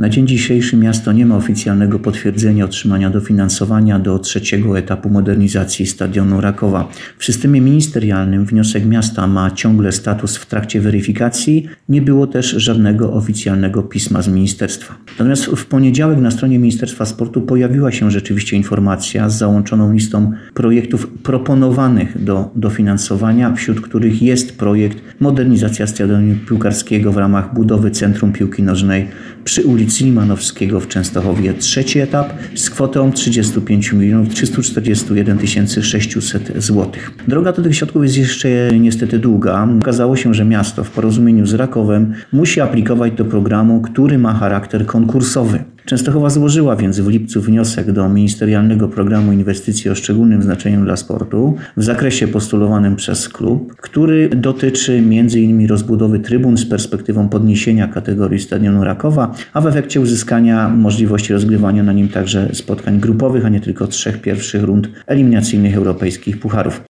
Na dzień dzisiejszy miasto nie ma oficjalnego potwierdzenia otrzymania dofinansowania do trzeciego etapu modernizacji stadionu Rakowa. W systemie ministerialnym wniosek miasta ma ciągle status w trakcie weryfikacji. Nie było też żadnego oficjalnego pisma z ministerstwa. Natomiast w poniedziałek na stronie Ministerstwa Sportu pojawiła się rzeczywiście informacja z załączoną listą projektów proponowanych do dofinansowania, wśród których jest projekt modernizacja stadionu piłkarskiego w ramach budowy Centrum Piłki Nożnej przy ulicy Limanowskiego w Częstochowie. Trzeci etap z kwotą 35 341 600 zł. Droga do tych środków jest jeszcze niestety długa. Okazało się, że miasto w porozumieniu z Rakowem musi aplikować do programu, który ma charakter konkursowy. Częstochowa złożyła więc w lipcu wniosek do Ministerialnego Programu Inwestycji o szczególnym znaczeniu dla sportu w zakresie postulowanym przez klub, który dotyczy m.in. rozbudowy trybun z perspektywą podniesienia kategorii stadionu Rakowa, a w efekcie uzyskania możliwości rozgrywania na nim także spotkań grupowych, a nie tylko 3 pierwszych rund eliminacyjnych europejskich pucharów.